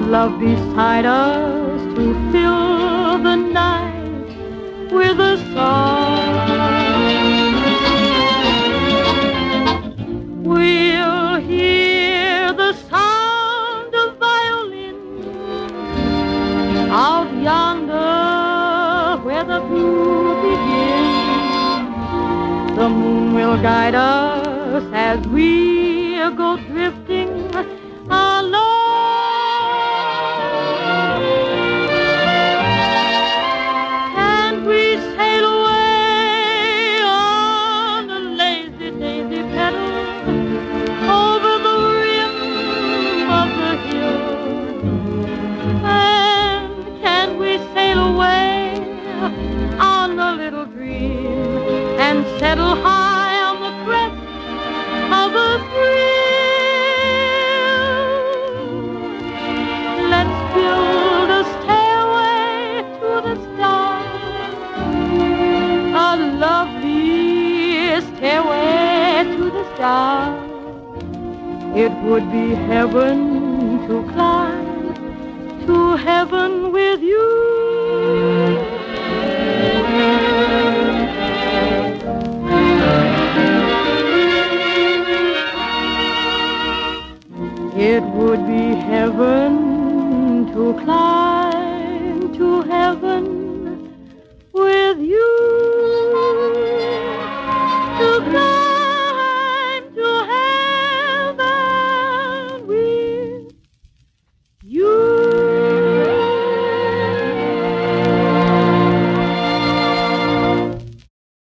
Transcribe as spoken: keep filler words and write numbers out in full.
love beside us to fill the night with a song. We'll hear the sound of violins out yonder where the blue begins. The moon will guide us as we go drifting along. And we sail away on a lazy daisy pedal over the rim of the hill. And can we sail away on a little dream and settle high on the crest of a thrill? Let's build a stairway to the stars, a lovely stairway to the stars. It would be heaven to climb to heaven with you. It would be heaven to climb